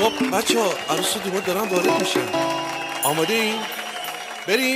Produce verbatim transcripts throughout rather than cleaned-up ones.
خب بچه ها عروس و دوماد دارن وارد میشن. آماده این؟ بریم.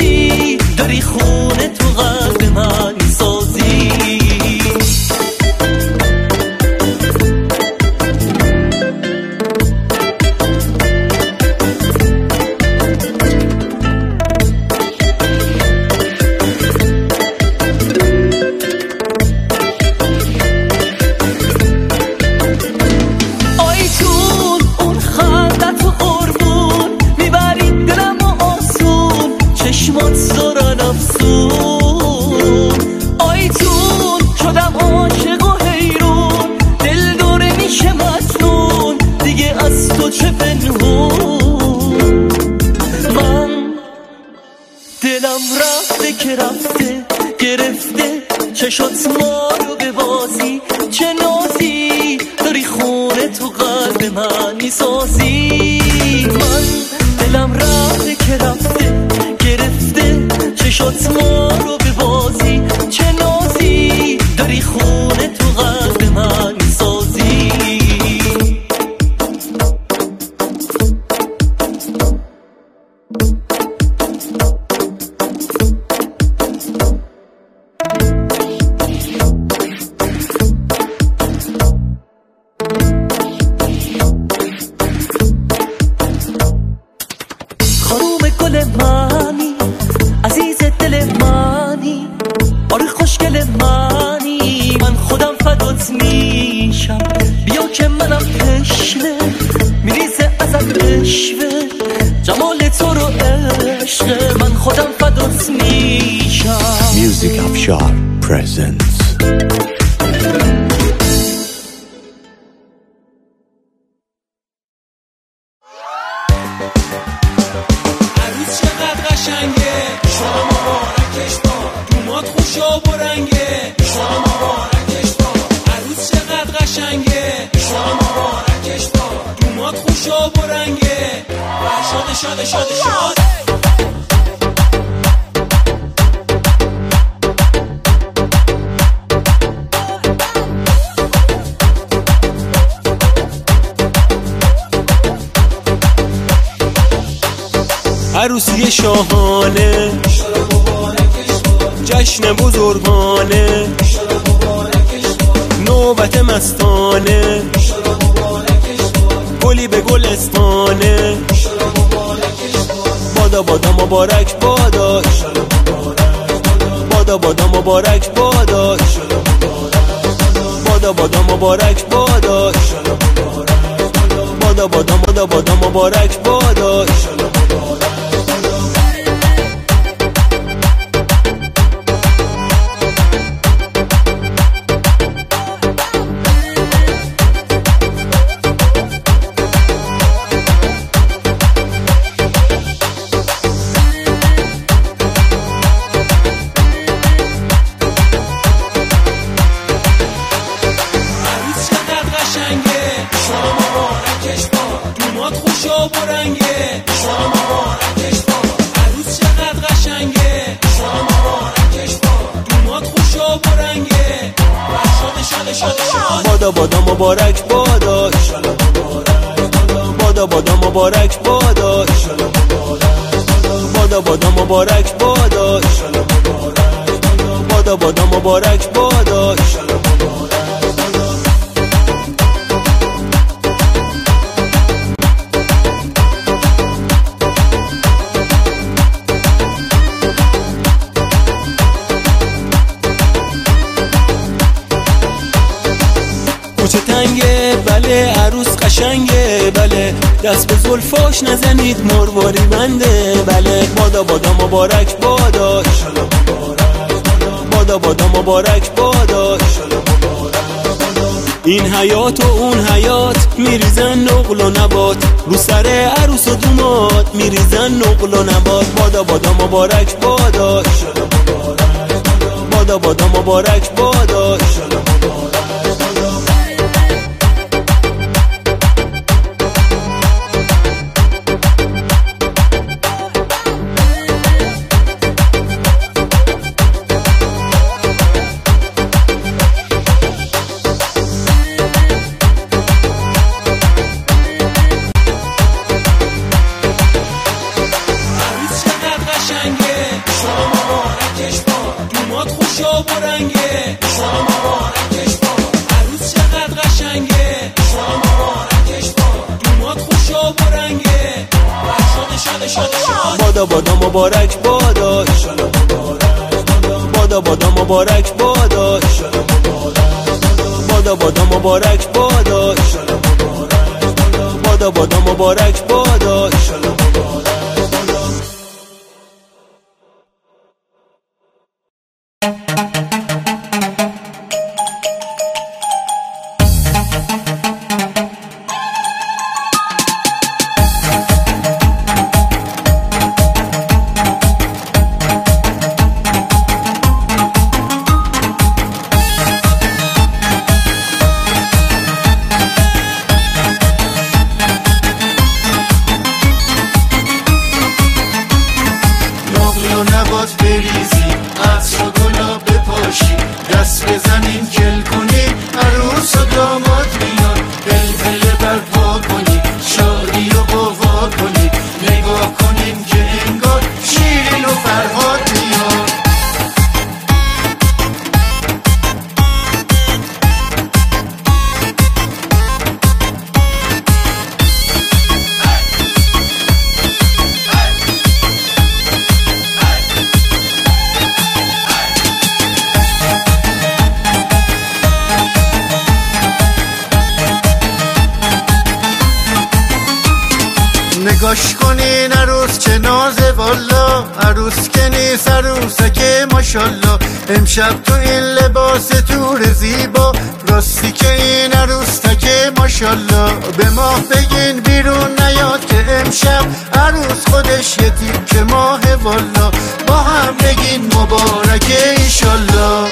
داری خونه تو قلب من سازی. دلم رفته که رفته گرفته چشات ما رو به بازی، چه نازی داری خونه تو قلب من میسازی. من دلم رفته که رفته گرفته چشات ما رو به بازی، چه نازی داری خونه تو قلب من میسازی. Music Afshar presents عروس چقدر قشنگه، شما مبارکش با دومات خوش و برنگه، شما مبارکش با عروس چقدر قشنگه، شما مبارکش با دومات خوش و برنگه. شاد شاد شاد شاد عروسی شاهانه، جشن بزرگانه، نوبت مستانه، گلی به گلستانه. بادا بادا مبارک بادا، بادا بادا مبارک بادا، بادا بادا مبارک بادا، بادا بادا بادا بادا مبارک بادا. بادا بادا مبارک بادا، بادا بادا مبارک بادا، بادا بادا مبارک بادا، بادا بادا مبارک بادا. کوچه تنگه بله، عروس قشنگه بله، دست به زلفاش نزنید مرواری بنده بله. بادا بادا مبارک بادا، بادا بادا مبارک بادا. این حیات و اون حیات میریزن نقل و نبات، رو سر عروس و دومات میریزن نقل و نبات. بادا بادا مبارک بادا، بادا بادا مبارک بادا. بادا بادا مبارک بادا، بادا بادا مبارک بادا، بادا بادا مبارک بادا، بادا بادا مبارک بادا. باد بریزی، عطر و گلاب بپاشی، دست بزنیم کل کنیم، عروس و داماد میان، پلپل برپا کنیم، شادی و قوا کنیم، نگاه کنیم که انگار شیرین و فرهاد میان. نگاش کنین عروس چه نازه والا، عروس که نیست عروسه که ماشالله، امشب تو این لباس تور زیبا، راستی که این عروس که ماشالله. به ماه بگین بیرون نیاد که امشب عروس خودش یه تیکه ماه والا، با هم بگین مبارکه ایشالله.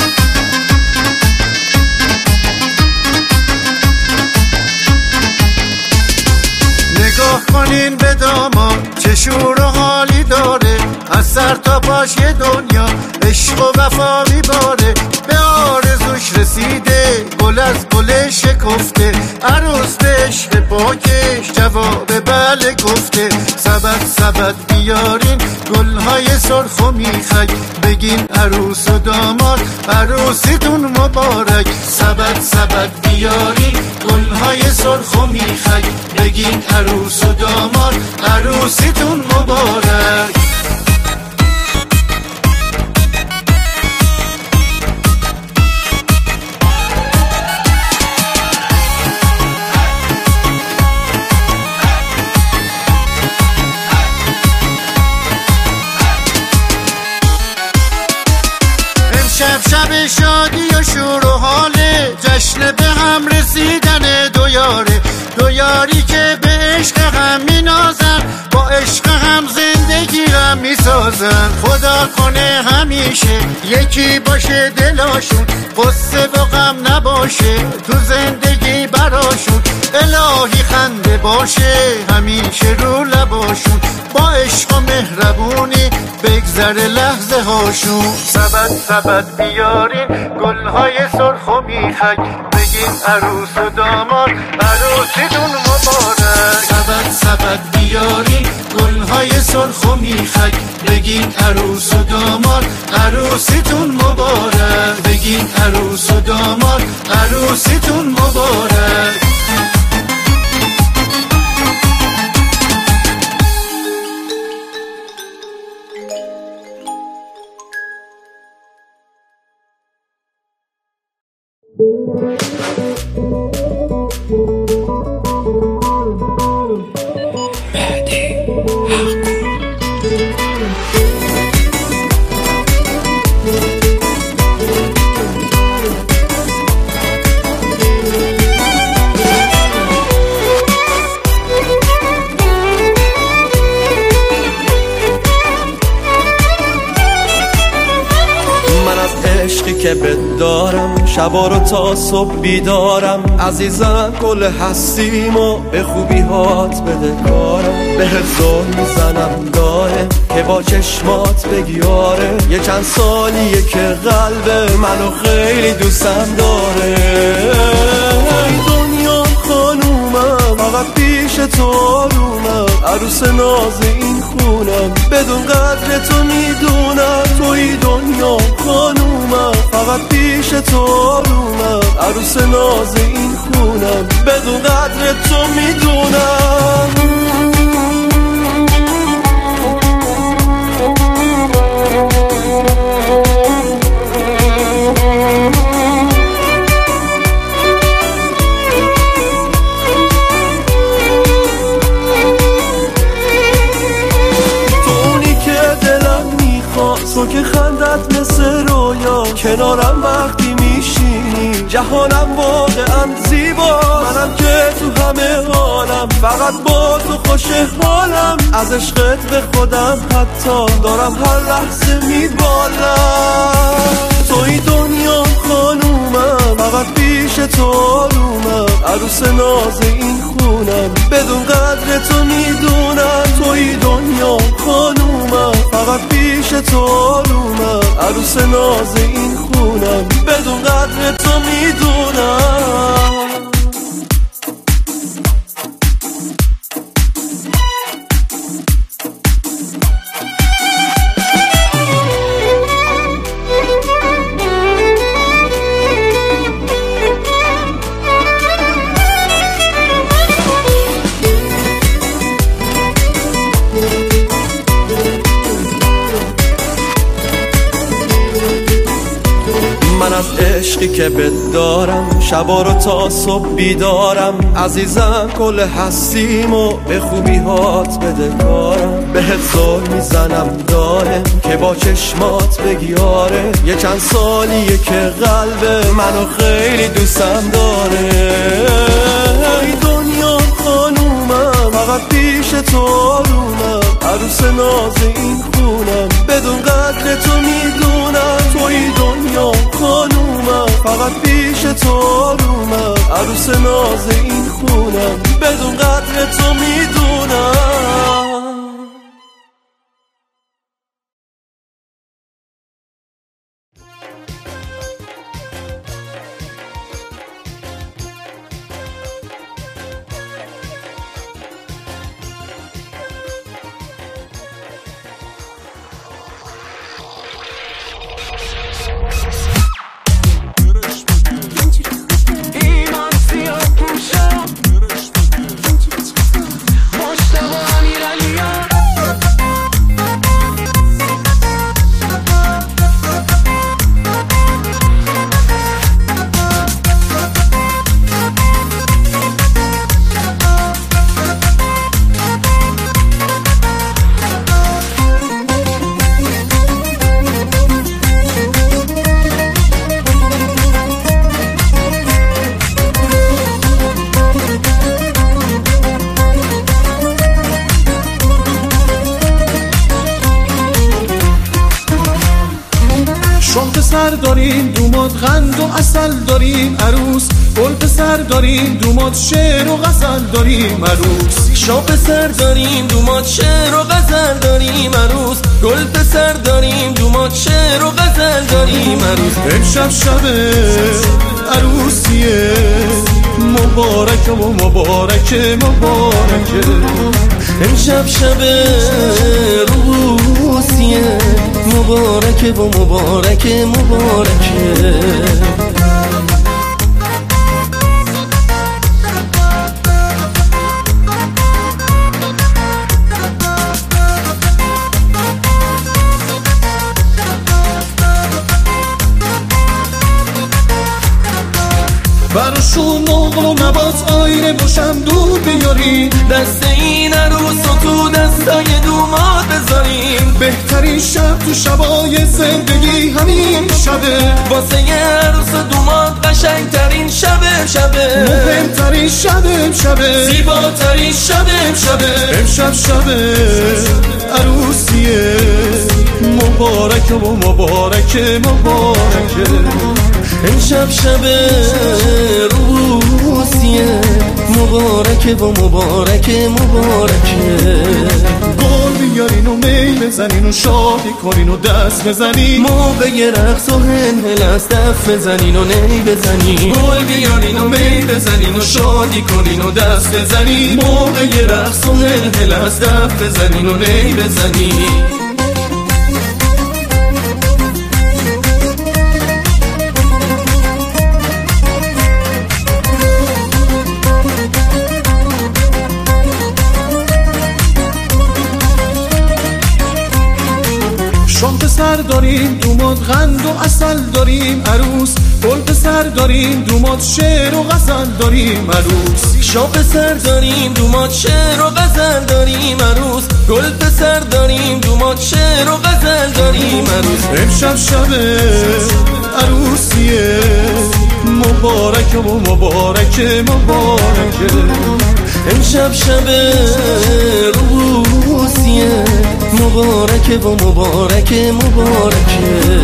نگاه کنین به داماد چه شور و حالی داره، از سر تا پاش یه دنیا عشق و وفا میباره، به آرزوش رسیده گل از گل شکفته، عروس به عشق پاکش جواب بله گفته. سبد سبد بیارین گلهای سرخ و میخک، بگین عروس و داماد عروسیتون مبارک. سبد سبد بیارین گلهای سرخ و میخک، بگین عروس و داماد عروسیتون مبارک. امشب شب شادی و شور و حاله، جشن به هم رسیدن دو یاره، دو یاری که به عشق هم می نازن، با عشق هم زندگی هم می سازن. خدا کنه همیشه یکی باشه دلاشون، قصه و غم نباشه تو زندگی براشون، الهی خنده باشه همیشه رو لباشون، با عشق و مهربونی بگذره لحظه هاشون. سبد سبد بیارین گلهای سرخ و میخک، بگین عروس و داماد عروسیتون مبارک. سبد سبد بیارین گلهای سرخ و میخک، بگین عروس و داماد عروسیتون مبارک. بگین عروس و داماد عروسیتون مبارک. که بدارم شبا رو تا صبح بیدارم، عزیزم گل هستیم و به خوبی هات بده کارم، به زل میزنم دائم که با چشمات بگی آره، یه چند سالیه که قلب منو خیلی دوستم داره. دنیا خانومم فقط پیش تو آرومم، عروس ناز این خونم بدون قدر تو میدونم، توی دنیا خانومم فقط پیش تو آرومم، عروس ناز این خونم بدون قدر تو میدونم. تو که خندت مثل رویا، کنارم وقتی میشینی جهانم واقعا زیبا، منم که تو همه حالم فقط با تو خوش حالم، از عشقت به خودم حتی دارم هر لحظه میبالم. توی دنیا خانومم فقط پیش تو آرومم، عروس ناز این خونم بدون قدر تو میدونم، توی دنیا خانومم فقط پیش تو آرومم، عروس ناز این خونم، بدون قدر تو میدونم. من از عشقی که بهت دارم شبا رو تا صبح بیدارم، عزیزم کل هستیم و به خوبی هات بده کارم. بهت زل میزنم دارم که با چشمات بگی آره، یه چند سالیه که قلب منو خیلی دوستم داره. ای دنیا خانومم فقط پیش تو آرومم، عروس ناز این خونم، بدون قدر تو میدونم. توی دنیا خانومم فقط پیش تو آرومم، عروس ناز این خونم، بدون قدر تو میدونم. پسر داریم دومات قند و اصل داریم عروس، گل پسر داریم دومات شعر و غزل داریم عروس. شاه پسر داریم دومات شعر و غزل داریم عروس، گل پسر داریم دومات شعر و غزل داریم عروس. امشب شب عروسیه مبارک و مبارک مبارکه، امشب شب روسیه مبارک و مبارک مبارکه. براشون نقل و نبات آینه باشم دور بیاریم، دست این عروس و تو دستای دومات بذاریم. بهترین شب تو شبای زندگی همین شبه، واسه یه عروس و دومات قشنگترین شبه شبه، مهمترین شبه شبه، زیباترین شبه شبه. امشب شبه عروسیه مبارک و مبارک مبارکه، امشب شب روسیه مبارک و مبارک مبارکه. گل بیارین و می بزنین و شادی کنین و دست بزنین، موقع رقص و هنهل از دف بزنین و نی بزنین. گل بیارین و می بزنین و شادی کنین و دست بزنین، موقع رقص و هنهل از دف بزنین و نی بزنین. شام پسر داریم دومات قند و اصل داریم عروس، گل پسر داریم دومات شعر و غزل داریم عروس. شاه پسر داریم دومات شعر و غزل داریم عروس، گل پسر داریم دومات شعر و غزل داریم عروس. امشب شب عروسیه مبارک و مبارک مبارکه، امشب شب روسیه مبارک و مبارک مبارکه.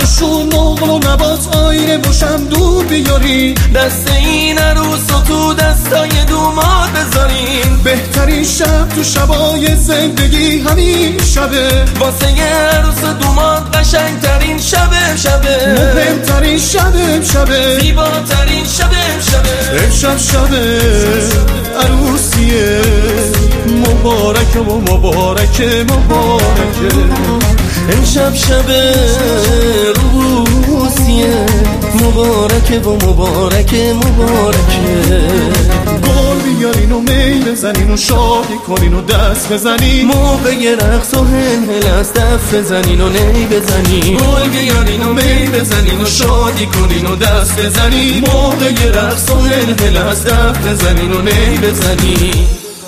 براشون نقل و نبات آینه باشم دور بیارین دست این عروس و تو دستای دومات بذارین بهترین شب تو شبای زندگی همین شبه واسه یه عروس و دومات قشنگترین شبه شبه مهمترین شبه شبه زیباترین شبه شبه امشب شبه عروسیه مبارکه و مبارکه مبارکه امشب شبه روسیه مبارکه و مبارکه مبارکه گل بیارین و می بزنین و شادی کنین و دست بزنین موقع رقص و هلهل از دف بزنین و نی بزنین گل بیارین و می بزنین و شادی کنین و دست بزنین موقع رقص و هلهل از دف بزنین و نی بزنین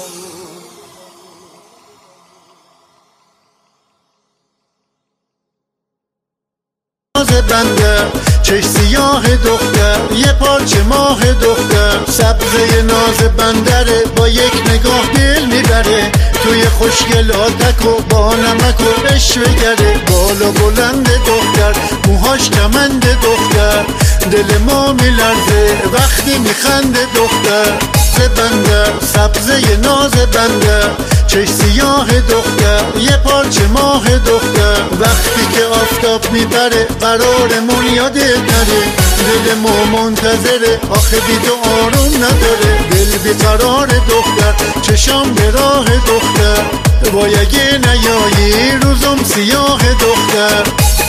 بنده چش سیاه دختر یه پارچه ماه دختر سبزه ناز بندره با یک نگاه دل میبره توی خوشگلاتک و با نمک و بشوگره بالا بلند دختر موهاش کمند دختر دل ما میلرزه وقتی میخنده دختر بنده سبزه ناز بنده چش سیاه دختر یه پارچه ماه دختر وقتی که آفتاب میبره قرارمون یادت نره دل ما منتظره آخه بی تو آروم نداره دل بیقرار دختر چشام به راه دختر وای اگه نیایی روزم سیاه دختر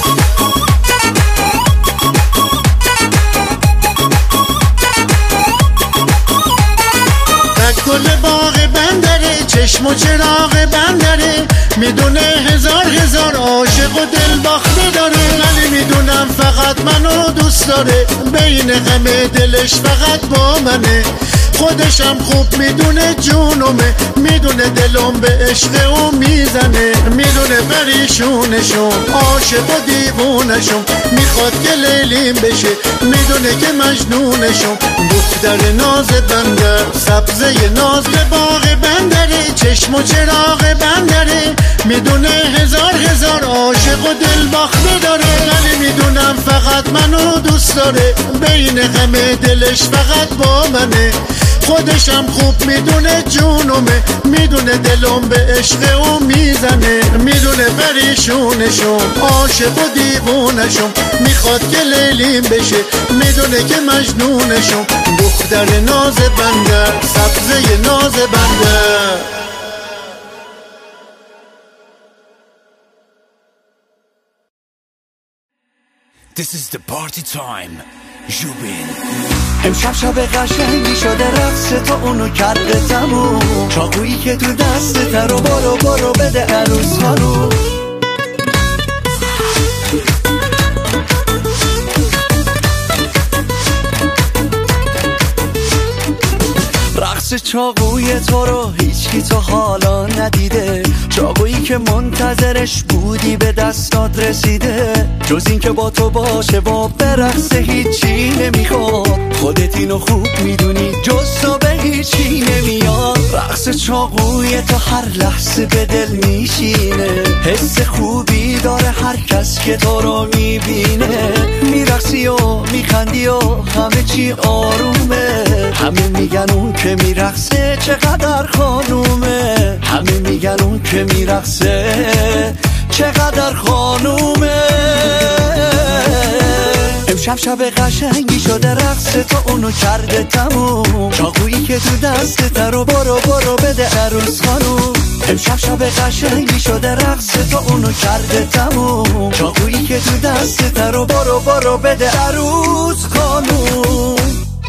گل باغ بندره چشم و چراغ بندره میدونه هزار هزار عاشق و دل باخته داره ولی میدونم فقط منو دوست داره بین همه دلش فقط با منه خودشم خوب میدونه جونمه میدونه دلم به عشق او میزنه میدونه پریشونشم عاشق و دیوونشم میخواد که لیلیم بشه میدونه که مجنونشم دختر ناز بندر سبزه ناز باغ بندره چشم و چراغ بندره میدونه هزار هزار عاشق و دل باخته داره ولی میدونم فقط منو دوست داره بین همه دلش فقط با منه خودشم خوب میدونه جونمه میدونه دلم به عشق او میزنه میدونه پریشونشم عاشق و دیوونشم میخواد که لیلیم بشه میدونه که مجنونشم دختر ناز بندر سبزه ناز بندر This is the party time. جوبین امشب شب قشنگی شده رقص تو اونو کرده تموم چاقویی که تو دستت رو برو برو بده عروس خانوم رقص چاقوی تو رو هیچکی تو حالا ندیده چاقویی که منتظرش بودی به دستات رسیده جز این که با تو باشه با برقص هیچی نمیخواد خودت اینو خوب میدونی جز تو به هیچی نمیاد رقص چاقوی تو هر لحظه به دل میشینه حس خوبی داره هر کس که تو رو میبینه میرقصی و میخندی و همه چی آرومه همه میگن اون که میرقصه چقدر خانومه همه میگن اون که میرقصه چقدر خانومه امشب شب قشنگی شده رقص تو اونو کرده تموم چاقویی که تو دستت رو برو برو بده عروس خانوم امشب شب قشنگی شده رقص تو اونو کرده تموم چاقویی که تو دستت رو برو برو بده عروس خانوم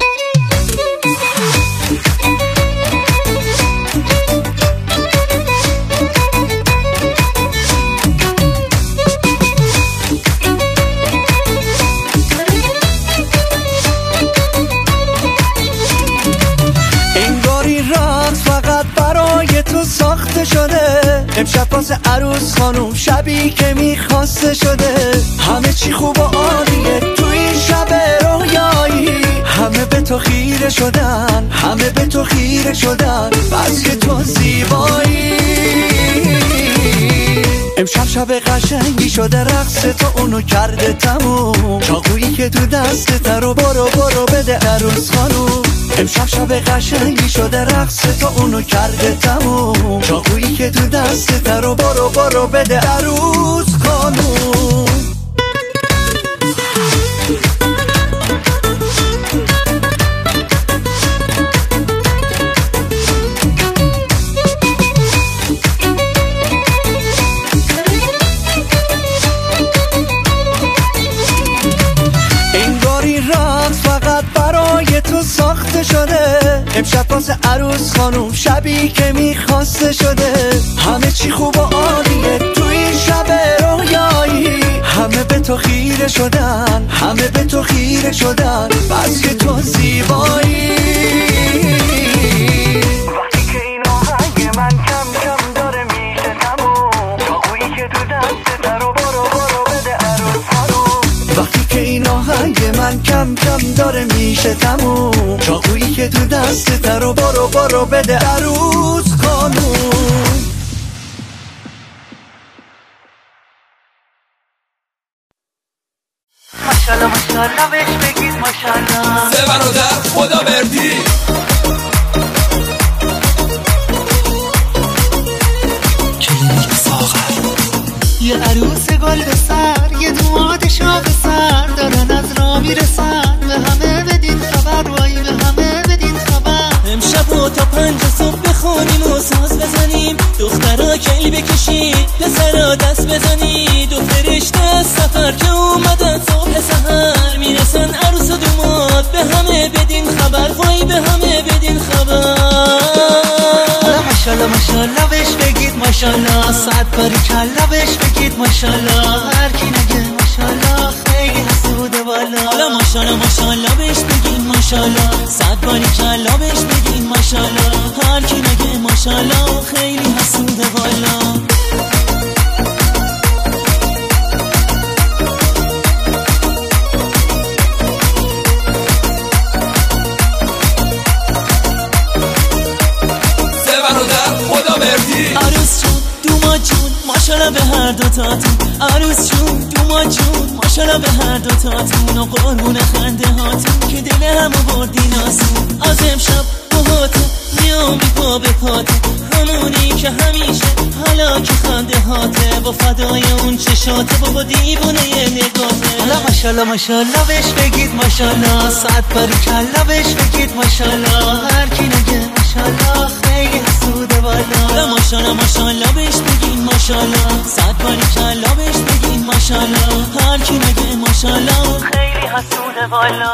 ساخته شده امشب واسه عروس خانوم شبی که میخواسته شده همه چی خوب و عالیه تو این شب رویایی همه به تو خیره شدن همه به تو خیره شدن بس که تو زیبایی امشب شب قشنگی شده رقص تو اونو کرده تموم چاقویی که تو دستت رو برو برو بده عروس خانوم امشب شب قشنگی شده رقص تو اونو کرده تموم چاقویی که تو دستت رو برو برو بده عروس خانوم تو ساخته شده امشب واسه عروس خانوم شبی که میخواسته شده همه چی خوب و عالیه تو این شب رویایی همه به تو خیره شدن همه به تو خیره شدن بس که تو زیبایی وقتی که این آهنگ من کم کم داره میشه تموم چاقویی که تو دستت رو برو برو بده عروس خانوم وقتی که این آهنگ من کم کم داره میشه تموم چاقویی که تو دستت رو برو برو بده عروس خانوم ماشالله ماشالله بهش بگید ماشالله سه برادر خدا بردی کلینیک ساغر یه عروس گل به سر یه دوماد شاه به سر دارن از را میرسن به همه بدین خبر وای به همه بدین خبر امشب و تا پنج صبح بخونیم و ساز بزنیم دخترها کلی بکشید پسرها دست بزنید دو فرشته از سفر که اومدن صبح سحر میرسن عروس و دوماد به همه بدین خبر وای به همه بدین خبر ماشالله ماشالله بهش بگید ماشالله صد باری کلا بهش بگید ماشالله هر کی نگه ماشالله خیلی حسوده والا حالا ماشالله ماشالله بهش بگید ماشالله صد باری کلا بهش بگید ماشالله هر کی نگه ماشالله خیلی حسوده والا عروس جون دوما جون ماشالله به هر دوتاتون عروس جون دوما جون ماشالله به هر دوتاتون و قربون خنده هاتون که دل همو بردین آسون از امشب باهاته میام بی پا به پاته همونی که همیشه حالا که خنده هاته با فدای اون چشاته بابا دیوونه یه نگاهه حالا ماشالله ماشالله بهش بگید ماشالله صد باری کلا بهش بگید ماشالله هر کی نگه ماشالله خیلی حسوده والا حالا ماشالله ماشالله بهش بگید ماشالله صد باری کلا بهش بگید ماشالله هر کی نگه ماشالله خیلی حسوده والا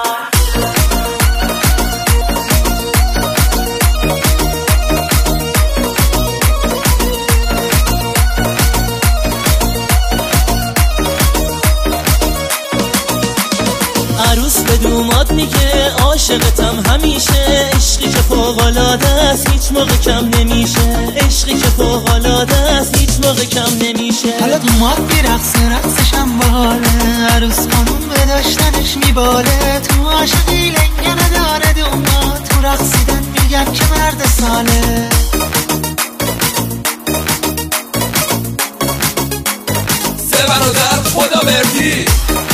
عروس به دوماد میگه عاشقتم همیشه عشقی که فوق‌العاده است هیچ موقع کم نمیشه عشقی که فوق‌العاده است هیچ موقع کم نمیشه حالا دوماد میرقصه رقصش هم باله عروس خانوم به داشتنش میباله تو عاشقی لنگه نداره دوماد تو رقصیدن میگن که مرد ساله سه برادر خدا بردی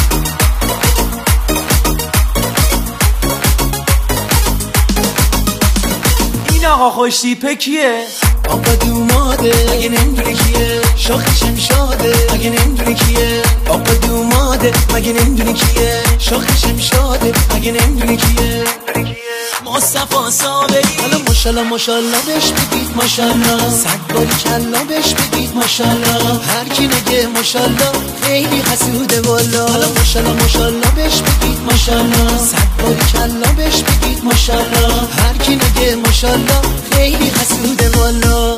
آقا خوش تیپه کیه؟ آقا دوماده اگه نمیدونی کیه شاخش شاده اگه نمیدونی کیه آقا دوماده مگه نمیدونی کیه شاخش شاده اگه نمیدونی کیه مصطفی صابری حالا ماشالله ماشالله بهش بگید ماشالله صد باری کلا بهش بگید ماشالله هر کی نگه ماشالله خیلی حسوده والا حالا ماشالله ماشالله بهش بگید ماشالله صد باری کلا بهش بگید ماشالله هر کی نگه ماشالله خیلی حسوده والا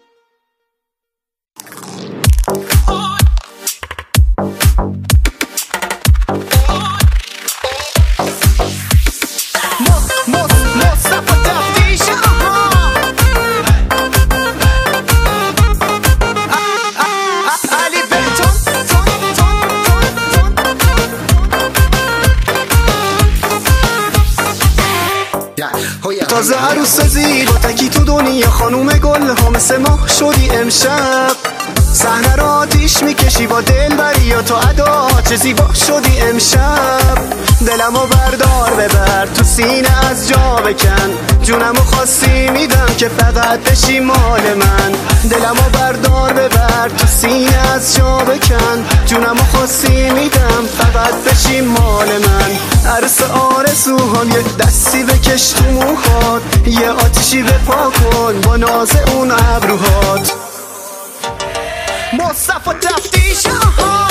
تازه عروس زیر تکی تو دنیا خانوم گل ها مثل ماه شدی امشب صحنه رو آتیش میکشی با دلبری یا تو ادا، چه زیبا شدی امشب. دلمو بردار ببر تو سینه از جا بکن، جونمو خواستی میدم که فقط بشی مال من. دلمو بردار ببر تو سینه از جا بکن، جونمو خواستی میدم فقط بشی مال من. عروس آرزوهام یه دستی بکش تو موهات، یه آتیشی بپا کن با ناز اون ابروهات. مصطفی تفتیش آها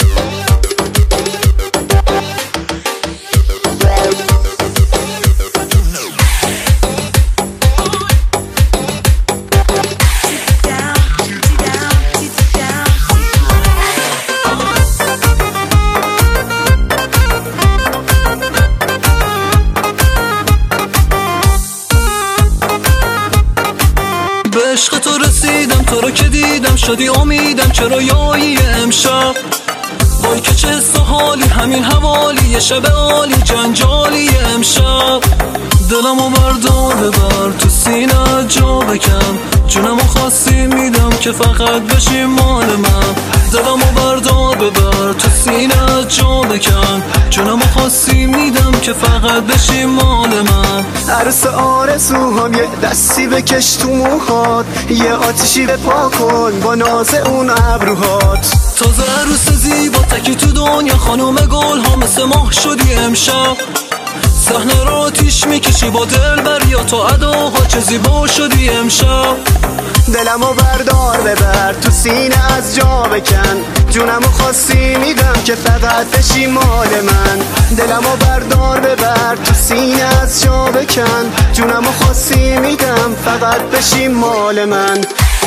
به عشق تو رسیدم، تو رو که دیدم شدی امیدم. چرا یایی امشب وای که چه حالی، همین حوالی یه شب عالی جنجالی امشب. دلمو بردار ببر تو سینه جا بکن، جونمو خواستی میدم که فقط بشی مال من. دلمو بردار ببر تو سینه جا بکن، جونمو خواستی میدم که فقط بشی مال من. عروس آرزوهام یه دستی بکش تو موهات، یه آتیشی بپا کن با ناز اون ابروهات. تازه عروس زیبا تکی تو دنیا، خانوم گل ها مثل ماه شدی امشب. صحنه رو آتیش میکشی با دلبر یا تو اداها، چه زیبا شدی امشب. دلمو بردار ببر تو سینه از جا بکن، جونمو خواستی میدم که فقط بشی مال من. دلمو بردار ببر تو سینه از جا بکن، جونمو خواستی میدم فقط بشی مال من.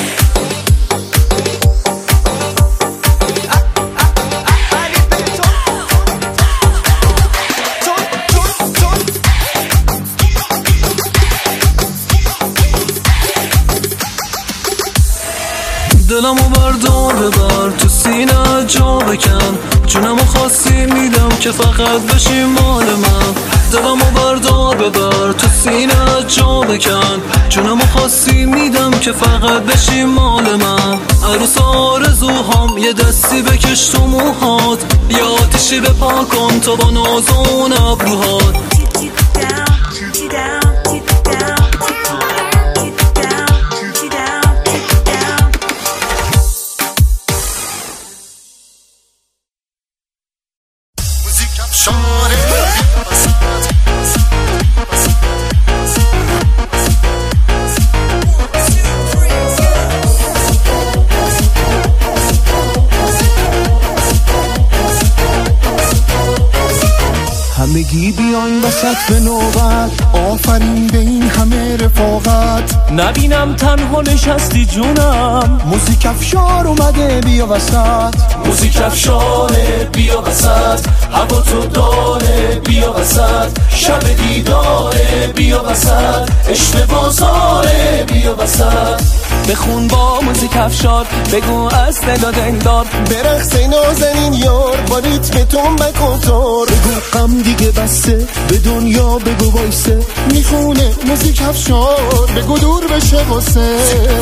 دلمو بردار ببر تو سینه جا بکن، جونمو خواستی میدم که فقط بشی مال من. دلمو بردار ببر تو سینه جا بکن، جونمو خواستی میدم که فقط بشی مال من. عروس آرزوهام یه دستی بکش تو موهات، یه آتیشی بپا کن تو با ناز اون ابروهات. همگی بیاین وسط به نوبت، آفرین به این همه رفاقت. نبینم تنها نشستی جونم، موزیک افشار اومده بیا وسط. موزیک افشاره بیا وسط، هوا تو داره بیا وسط. شب دیداره بیا وسط، عشق بازاره بیا وسط. بخون با موزیک افشار، بگو از دل و دلدار، برقص نازنین یار با ریتم تنبک و تار. بگو غم دیگه بسته به دنیا بگو وایسه، میخونه موزیک افشار بگو دور بشه واسه.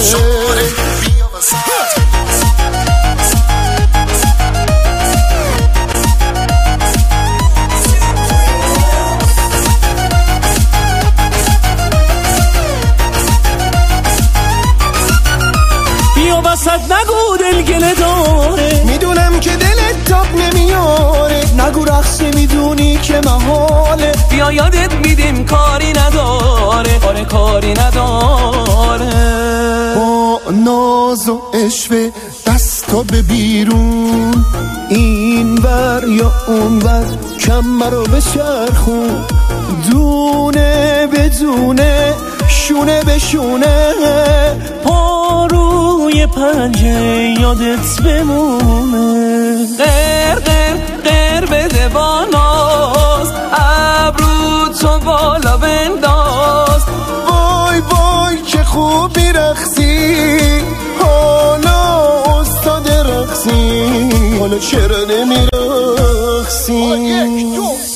بیا وسط نگو دلگله داره، میدونم که دلت تاب نمیاره. نگو رقص میدونی که محاله، بیا یادت میدیم کاری نداره. آره کاری نداره. با ناز و عشق دستا به بیرون، این ور یا اون ور کمر رو بچرخون. دونه بدونه شونه به شونه، پا روی پنجه یادت بمونه. غیر غیر غیر بده با ناز، ابرو تو بالا بنداز. وای وای که خوب میرقصی، حالا استاد رقصی، حالا چرا نمیرقصی؟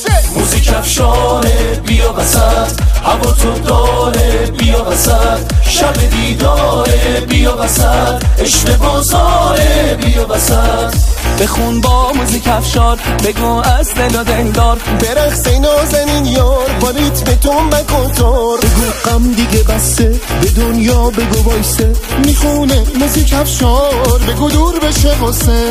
موزیک افشاره بیا وسط، هوا تو داره بیا وسط. شب دیداره بیا وسط، عشق بازاره بیا وسط. بخون با موزیک افشار، بگو از دل و دلدار، برقص نازنین یار با ریتم تنبک و تار. بگو غم دیگه بسته، به دنیا بگو وایسه، میخونه موزیک افشار، بگو دور بشه غصه.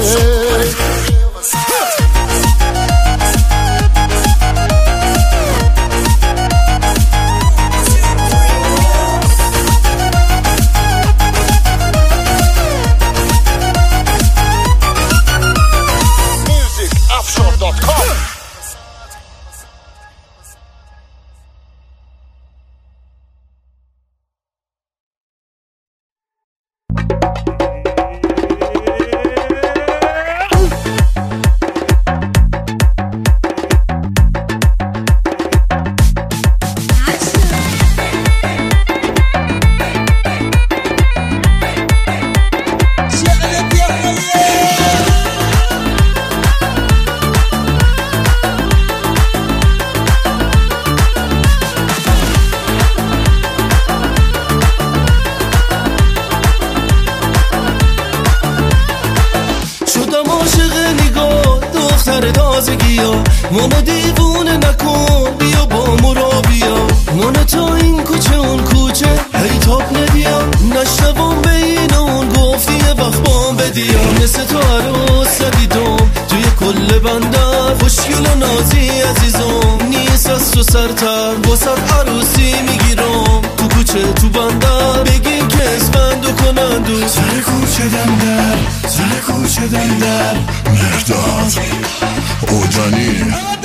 منو دیوونه نکن بیا با مرا بیا، منو تا این کوچه اون کوچه هی تاب ندیا، نشنوم بین اون گفتی یه وقت بام بدیا. مثل تو عروس ندیدم توی کل بندر، خوشگل و نازی عزیزم نیست از تو سرتر، واسه عروسی میگیرم تو کوچه تو بندر، بگین که اسفندو کنن دو سر کوچه دندر، سر کوچه دندر، مرداد اوجانی.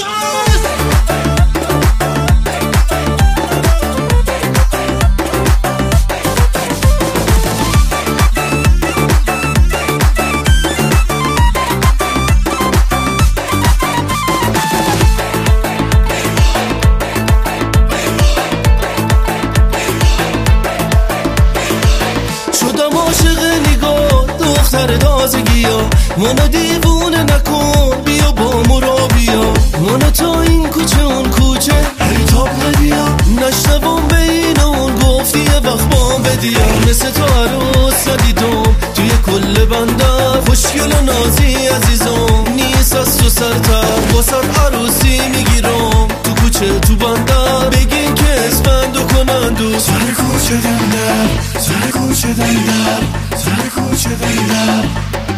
شدم عاشق نگاه دختر تازگیا، منو دیوونه نکن بیا با مرا بیا، منو تا این کوچه اون کوچه هی تاب ندیا، نشنوم بین اون گفتی یه وقت بام بدیا. مثل تو عروس ندیدم توی کل بندر، خوشگل و نازی عزیزم نیست از تو سرتر، واسه عروسی میگیرم تو کوچه تو بندر، بگین که اسفندو کنن دو سر کوچه دندر، سر کوچه دندر، سر کوچه دندر.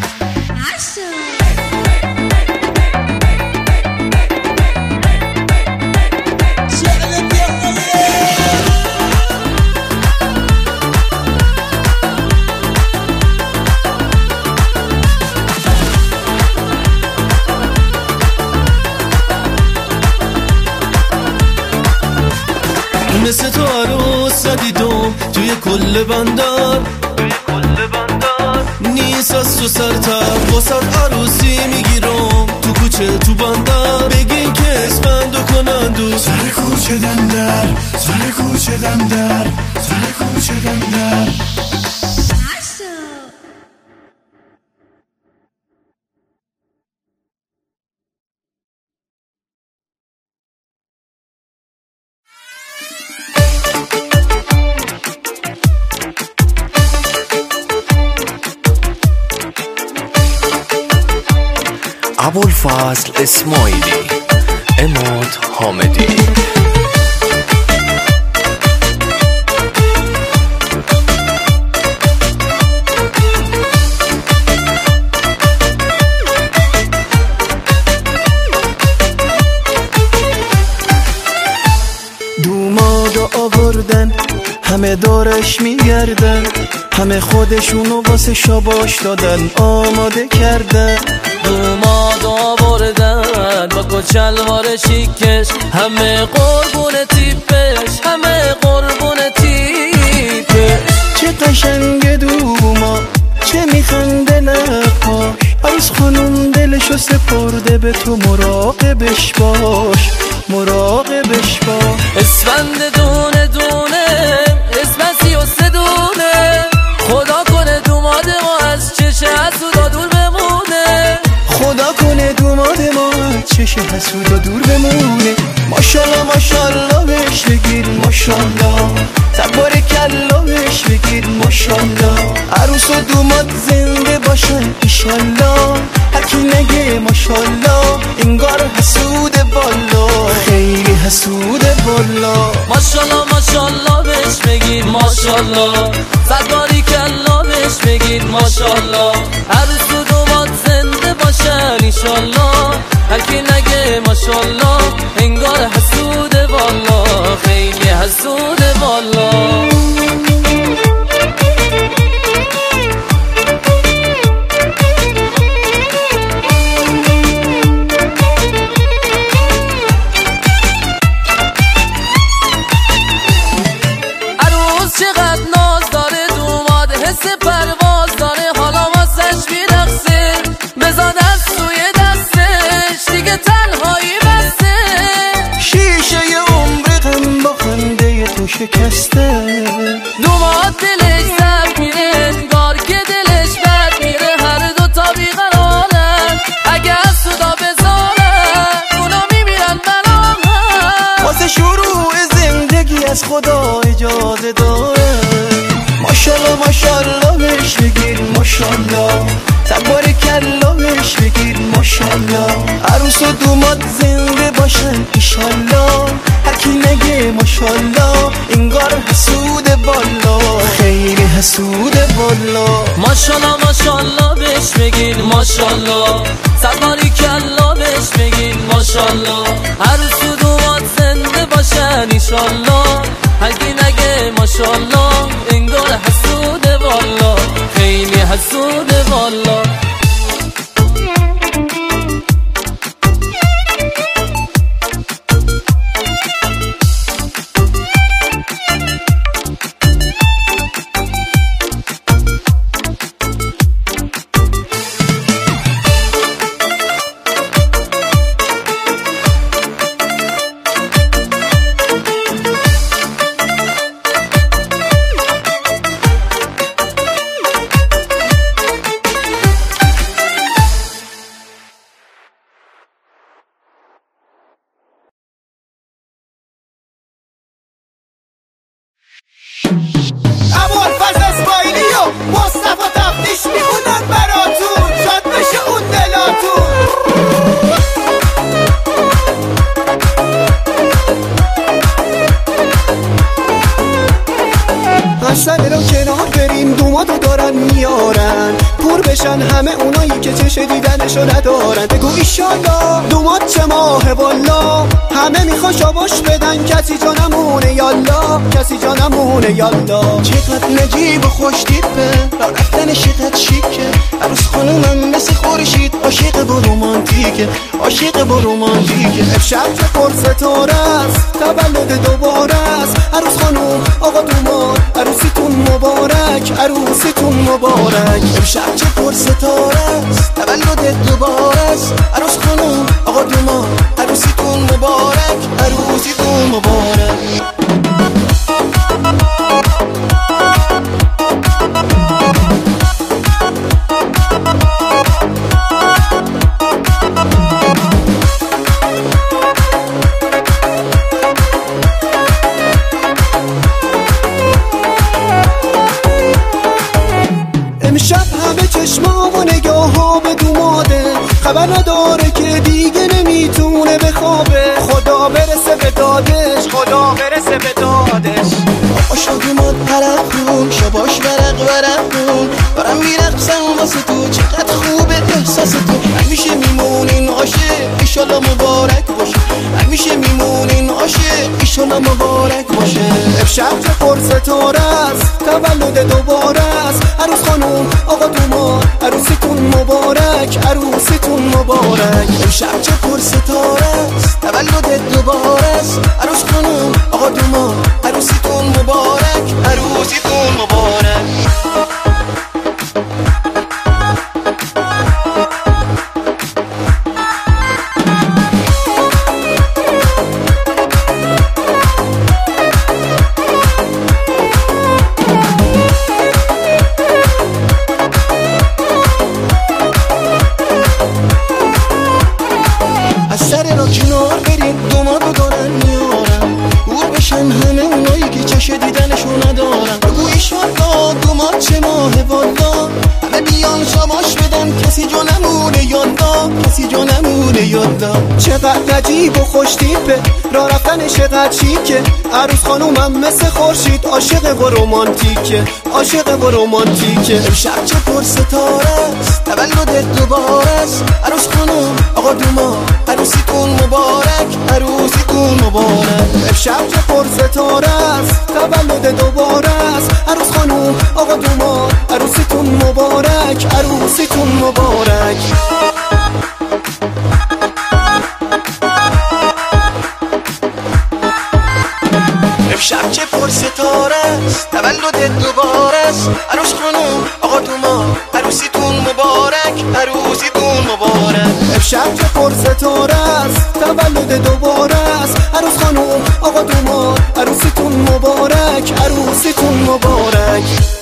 مثل تو عروس ندیدم توی کل بندر، نیست از تو سرتر، واسه عروسی میگیرم تو کوچه تو بندر، بگین که اسفندو کنن دو سر کوچه دندر، سر کوچه دندر، سر کوچه دندر. ابوالفضل اسماعیلی، عماد حامدی. دومادو آوردن همه دارش میگردن، همه خودشونو واسه شاباش دادن آماده کردن. دومادو آوردن با کچلوار شیکش، همه قربون تیپش، همه قربون تیپش. چه قشنگ دوما، چه میخنده لپاش، عروس خانم دلشو سپرده به تو، مراقبش باش، مراقبش باش. اسفند دونه دونه، اسمسی و سه دونه، خدا کنه دوماد ما از چشه حسودا دور بمونه، خدا کنه دوماد ما از چشه حسودا دور بمونه. ماشالله ماشالله بهش بگیر ماشالله، تبارکالله بهش بگید ماشالله. عروس و دوماد زنده باشن ایشالله. هرکی نگه ماشالله انگار حسود بالا، خیلی حسود بالا. ماشالله ماشالله بهش بگید ماشالله. صد باری کلا بهش بگید ماشالله. عروس و دوماد زنده باشن ایشالله. هرکی نگه ماشالله انگار حسود بالا، خیلی حسود بالا. چقدر ناز داره دوماد، حس پرواز داره، حالا واسش میرقصه. بزا دست توی دستش دیگه تنهایی بسته. شیشه عمر غم با خنده تو شکسته. دوماد دلش زد میره انگار که دلش بد میره. هر دو تا بیقرارن اگه از صدا بذارن اونا میمیرن بنامن. واسه شروع زندگی از خدا اجازه داره. ماشالله ماشالله بهش بگید ماشالله. تبار کلا بهش بگید ماشالله. عروس و دوماد زنده باشن ایشالله. هرکی نگه ماشالله انگار حسود بالا، خیلی حسود بالا. ماشالله ماشالله بهش بگید ماشالله. صد باری کلا بهش بگید ماشالله. عروس و دوماد زنده باشن ایشالله. هرکی نگه ماشالله انگار حسود بالا، خیلی حسود بالا. ابوالفضل اسماعیلی و مصطفی تفتیش میخونن براتون، شاد بشه اون دلاتون. حسن رو کنار بریم دومادو دارن میارن، پور بشن همه اونایی که چش دیدنشو ندارن. بگو ایشالله دوماد چه ماه والا، همه میخوان شاباش بدن کسی جا نمونه یالا، کسی جا نمونه یالا. چقدر نجیب و خوش دیپه، را رفتن شقد شیکه. عروس خانومم مثل خورشید عاشق با رومانتیکه، عاشق با رومانتیکه. امشب که پر ستاره است تولد دوباره است. عروس خانوم آقا دوماد عروسیتون مبارک، عروسیتون مبارک. امشب چه پر ستاره است تولد دوباره است. عروس خانوم آقا دوماد عروسیتون مبارک، عروسیتون مبارک. امشب همه چشما و نگاه ها به دوماده، خبر نداره که دیگه نمیتونه بخوابه. خدا برسه به دادش، خدا برسه به دادش. آشا دوماد پرق کن، شباش ورق ورق کن. دارم میرقصم واسه تو، چقدر خوبه احساس تو. همیشه میمونین عاشق ایشالا مبارک باشه، همیشه میمونین عاشق ایشالا مبارک باشه. امشب چه پر ستاره است تولد دوباره است. عروس خانوم آقا دوماد عروسیتون مبارک، عروسیتون مبارک. امشب چه پر ستاره است تولد دوباره است. عروس خانوم آقا دوماد عروسیتون مبارک، عروسیتون مبارک. از سر را کنار برید دومادو دارن میارن، گور بشن همه اونایی که چش دیدنشو ندارن. بگو ایشالله دومات چه ماه والا، همه بیان شماش بدن کسی جو نمونه یالا، کسی جو نمونه یالا. چقدر عجیب و خوش تیپه راه رفتنش چقدر شیکه، عروس خانومم مثل خورشید عاشق و رومانتیکه، عاشق و رومانتیکه. امشب چه پر ستاره است تولد دوباره است، عروس خانوم آقا دوما عروسیتون مبارک، عروسیتون مبارک. امشب چه پر ستاره است تولد دوباره است، عروس خانوم آقا دوما عروسیتون مبارک، عروسیتون مبارک. امشب چه پر ستاره است تولد دوباره است، عروس خانوم آقا دوما عروسیتون مبارک، عروسیتون مبارک. امشب چه پر ستاره است تولد دوباره است، عروس خانوم آقا دوما عروسیتون مبارک، عروسیتون مبارک.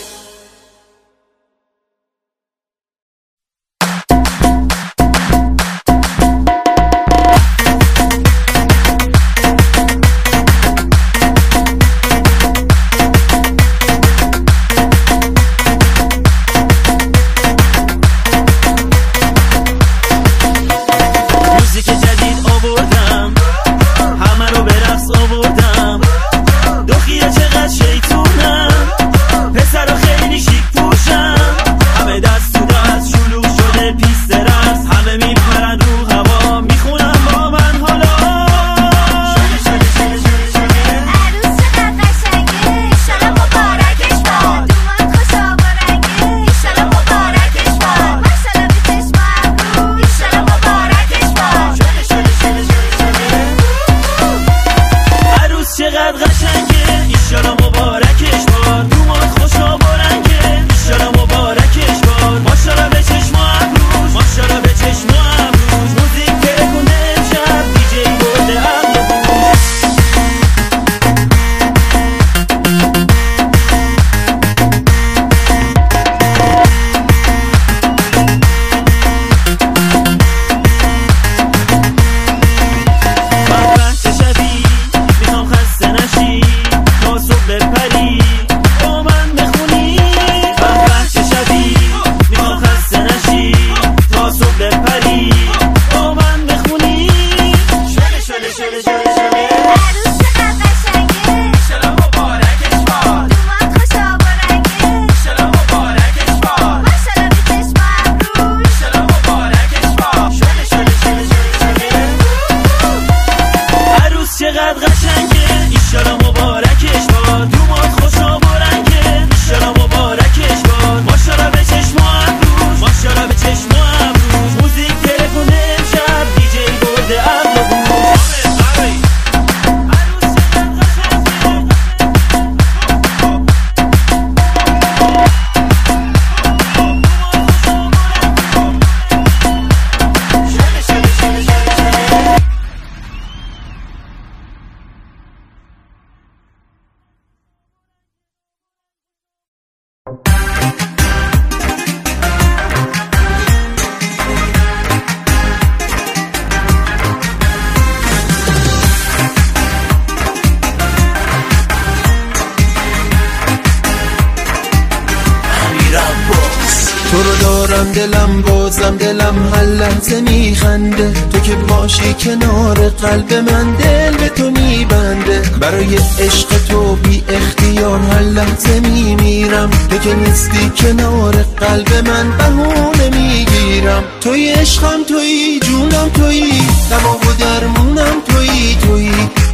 تو رو دارم دلم بازم دلم هر لحظه میخنده، تو که باشی کنار قلب من دل به تو میبنده. برای عشق تو بی اختیار هر لحظه میمیرم، تو که نیستی کنار قلب من بهونه میگیرم. توی عشقم توی جونم توی دوا و درمونم توی توی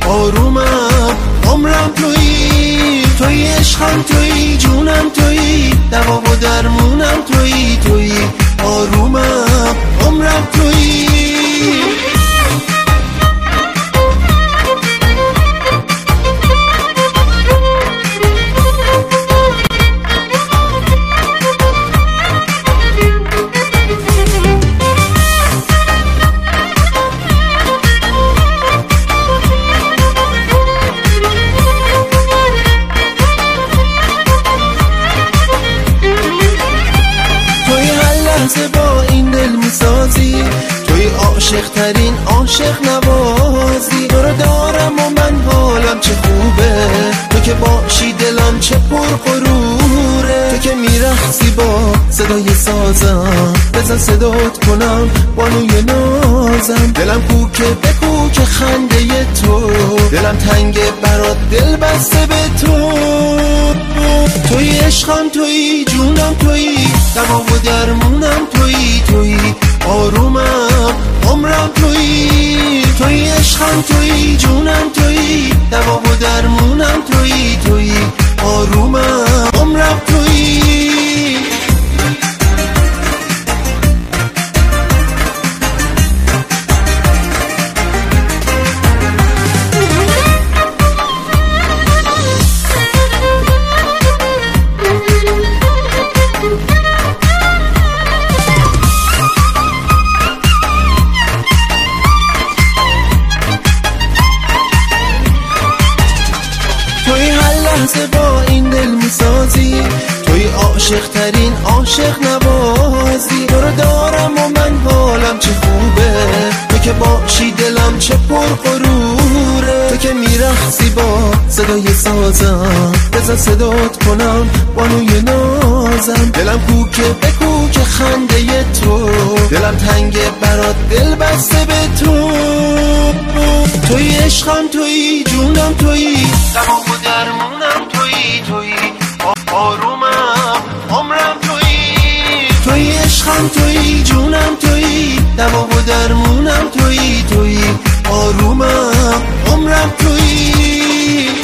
آرومم عمرم توی. توی عشقم توی جونم توی دوا و درمونم توی توی آرومم عمرم توی. با این دل میسازی توی عاشق ترین عاشق نوازی. تو رو دارم و من حالم چه خوبه، تو که باشی دلم چه پر غروره. تو که میرم میرقصی با صدای سازم، بزن صدات کنم بانوی نازم. دلم کوکه به کوک خنده تو، دلم تنگه برات دل بسته به تو. توی عشقم توی جونم توی، دوا و درمونم توی توی آرومم عمرم توی. توی عشقم توی جونم توی، دوا و درمونم توی توی آرومم عمرم توی. با این دل میسازی، توی عاشق ترین عاشق نوازی. تو رو دارم و من حالم چه خوبه، تو که باشی دلم چه پرغروره. تو که میرقصی با صدای سازم، بزن صدات کنم بانوی نازم. دلم کوکه به کوک خنده تو، دلم تنگه برات دل بسته به تو. توی عشقم توی جونم توی، دوا و درمونم توی توی آرومم عمرم توی. توی عشقم توی جونم توی، دوا و درمونم توی توی آرومم عمرم توی.